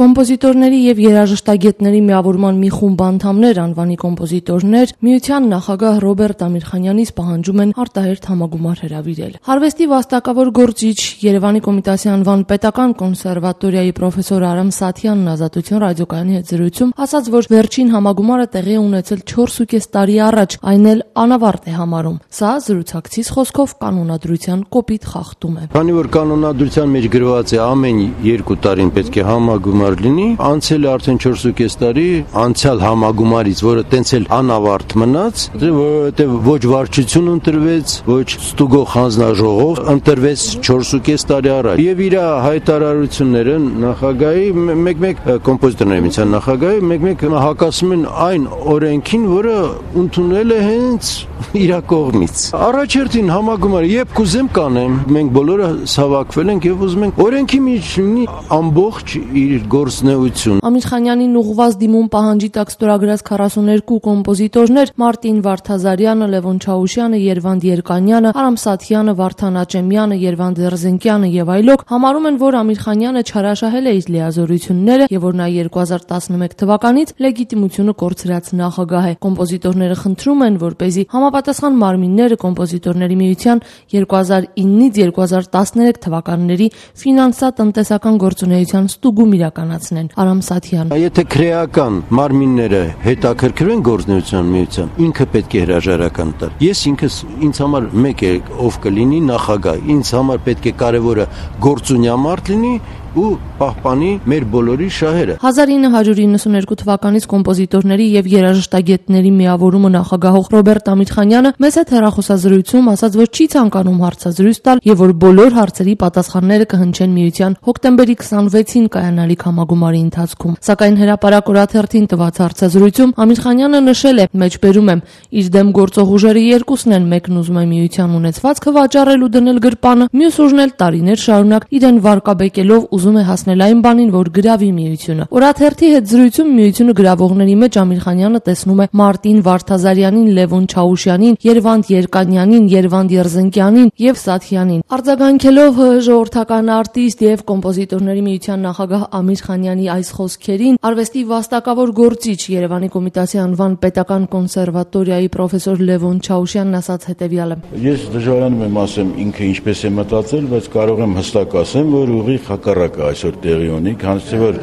Կոմպոզիտորների եւ երաժշտագետների միավորման մի խումբ անդամներ, անվանի կոմպոզիտորներ, միության նախագահ Ռոբերտ Ամիրխանյանից պահանջում են արտահերթ համագումար հրավիրել։ Հարվեստի վաստակավոր գործիչ, Երևանի Կոմիտասի անվան պետական կոնսերվատորիայի պրոֆեսոր Արամ Սաթյանն Ազատություն ռադիոկայանի հետ զրույցում ասաց, որ վերջին համագումարը տեղի է ունեցել 4.5 տարի առաջ, այն էլ անավարտ է համարում։ Սա զրուցակցիս խոսքով կանոնադրության կոպիտ խախտում է։ Քանի որ կանոնադրության մեջ գրված է ամեն 2 տարին պետք է համագումար լինի, անցել է արդեն 4.5 տարի անցյալ համագումարից, որը տենց էլ անավարտ մնաց, որովհետև ոչ վարչություն ընտրվեց, ոչ ստուգող հանձնաժողով ընտրվեց 4.5 տարի առաջ։ Եվ իր հայտարարությունները նախագահի մեկ-մեկ կոմպոզիտորների միության նախագահի մեկ-մեկ հակասում են այն օրենքին, որը ընդունել է հենց իր կողմից։ Առաջերտին համագումարը երբ կուզեմ կանեմ, մենք բոլորը հավաքվել ենք եւ ուզում ենք օրենքի մեջ լինի ամբողջ իր գործնեություն։ Ամիրխանյանին ուղղված դիմում պահանջի տակ ստորագրած 42 կոմպոզիտորներ Մարտին Վարդազարյանը, Լևոն Չաուշյանը, Երվանդ Երկանյանը, Արամ Սաթյանը, Վարդան Աճեմյանը, Երվանդ Երզենկյանը եւ այլոք համարում են, որ Ամիրխանյանը չարաշահել է իր լիազորությունները եւ որ նա 2011 թվականից լեգիտիմությունը կորցրած նախագահ է։ Կոմպոզիտորները խնդրում են, որպեսզի համապատասխան մարմինները կոմպոզիտորների միության 2009-ից 2013 թվականների ֆինանսա-տնտեսական գործունեության ստուգում իրականացնեն։ Արամ Սաթյան. Եթե քրեական մարմինները հետաքրքրվեն գործունեության միության, ինքը պետք է հրաժարական տալ։ Ես ինքս ինձ համար մեկ է ով կլինի նախագահ, ինձ համար պետք է կարևորը գործունյամարդ լինի ու պահպանի մեր բոլորի շահերը։ 1992 թվականից կոմպոզիտորների եւ երաժշտագետների միավորումը նախագահող Ռոբերտ Ամիրխանյանը մեծ հեռախոսազրույցում ասաց, որ չի ցանկանում հարցազրույց տալ եւ որ բոլոր հարցերի պատասխանները կհնչեն միության հոկտեմբերի 26-ին կայանալիք համագումարի ընթացքում։ Սակայն հրապարակ օրաթերթին տված հարցազրույցում Ամիրխանյանը նշել է, մեջբերում եմ, իր դեմ գործող ուժերը երկուսն են, մեկն ուզում է միության ունեցվածքը վաճառել ու դնել գրպանը, մյուս ուժն էլ տարիներ շարունակ իրեն վարկաբեկելով ուզում է հասնել այն բանին, որ գրավի միությունը։ Օրաթերթի հետ զրույցում միությունը գրավողների մեջ Ամիրխանյանը տեսնում է Մարտին Վարդազարյանին, Լևոն Չաուշյանին, Երվանդ Երկանյանին, Երվանդ Երզենկյանին եւ Սաթյանին։ Արձագանքելով ժողովրդական արտիստ եւ կոմպոզիտորների միության նախագահ Ամիրխանյանի այս խոսքերին, արվեստի վաստակավոր գործիչ, Երևանի Կոմիտասի անվան պետական կոնսերվատորիայի պրոֆեսոր Լևոն Չաուշյանն ասաց հետեւյալը. Ես դժվարանում եմ ասեմ ինքը ինչպես է մտածել, բայց կարող եմ հստակ ասեմ, որ ուղիղ հակառակը այսօր տեղի ունի, քանզի որ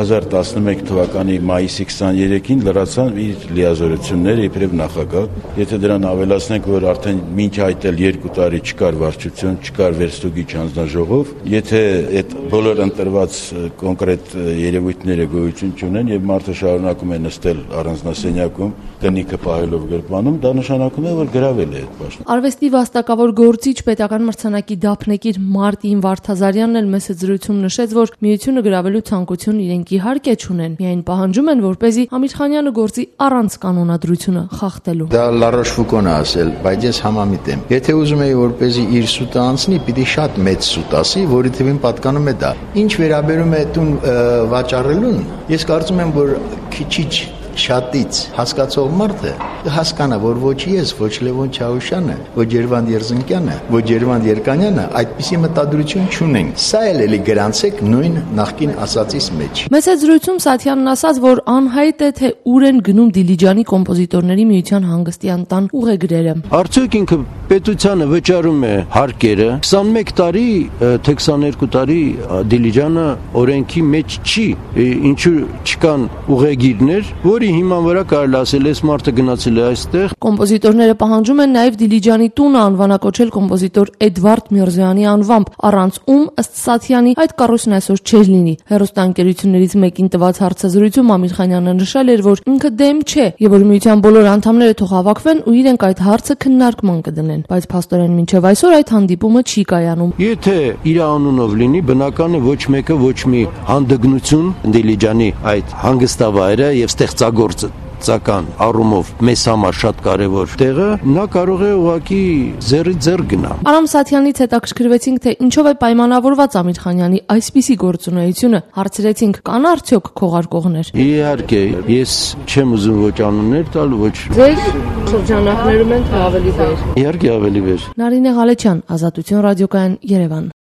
2011 թվականի մայիսի 23-ին լրացան իր լիազորությունները իբրև նախագահ։ Եթե դրան ավելացնենք, որ արդեն մինչ այդ էլ 2 տարի չկար վարչություն, չկար վերստուգիչ հանձնաժողով, եթե այդ բոլոր ընտրված կոնկրետ երևույթները գոյություն չունեն եւ մարդը շարունակում է նստել առանձնասենյակում, տնիկը պահելով գրպանում, դա նշանակում է, որ գրավել է այդ պաշտոնը։ Արվեստի վաստակավոր գործիչ պետական մրցանակի դափնեկիր Մարտին Վարդազարյանն էլ մեծ զրույցում նշեց, որ միությունը գրավելու ցանկություն իրենք իհարկե չունեն, միայն պահանջում են, որպեսզի Ամիրխանյանը գործի առանց կանոնադրությունը խախտելու։ Դա Լարոշֆուկոն է ասել, բայց ես համամիտ եմ։ Եթե ուզում էի, որպեսզի իր սուտը անցնի, պիտի շատ մեծ սուտ ասի, որի թվին պատկանում է դա։ Ինչ վերաբերում է տուն վաճառելուն, ես կարծում եմ, որ քիչ շատից հասկացող մարդը հասկանա, որ ոչ ես, ոչ Լևոն Չաուշյանը, ոչ Երվանդ Երզենկյանը, ոչ Երվանդ Երկանյանը այդպիսի մտադրություն չունեն։ Սա էլի գրանցեք նույն նախկին ասածից մեջ։ Մեծ զրույցում Սաթյանն ասաց, որ անհայտ է, թե ուր են գնում Դիլիջանի կոմպոզիտորների միության հանգստյան տան ուղեգրերը։ Արդյոք ինքը պետությանը վճարում է հարկերը 21 տարի, թե 22 տարի Դիլիջանը օրենքի մեջ չի, ինչու չկան ուղեգիրներ, որի հիման վրա կարելի ասել էս մարդը գնացել է այստեղ։ Կոմպոզիտորները պահանջում են նաև Դիլիջանի տունը անվանակոչել կոմպոզիտոր Էդվարդ Միրզոյանի անվամբ, առանց ում ըստ Սաթյանի այդ կառույցն այսօր չէր լինի։ Հեռուստաընկերություններից մեկին տված հարցազրույցում Ամիրխանյանը նշել էր, որ ինքը դեմ չէ եւ որ միության բոլոր անդամները թող հավաքվեն ու իրենք այդ հարցը քննարկման կդնեն, բայց փաստորեն մինչեւ այսօր այդ հանդիպումը չի կայանում։ Եթե իր անունով լինի, բնական է ոչ մեկը ոչ մի հանդգնություն Դիլիջանի այդ հանգստավայրը եւ ստեղծագործական առումով մեզ համար շատ կարևոր տեղը, նա կարող է ուղղակի ձեռի ձեռ գնա։ Արամ Սաթյանից հետաքրքրվեցինք, թե ինչով է պայմանավորված Ամիրխանյանի այսպիսի գործունեությունը, հարցրեցինք, կան արդյոք քողարկողներ։ Իհարկե, ես չեմ ուզում ոչ անուններ տալ, ոչ։ Ձեր շրջանակներում են թե ավելի վեր։ Իհարկե ավելի վեր։ Նարինե Ղալեչյան, Ազատություն ռադիոկայան, Երևան։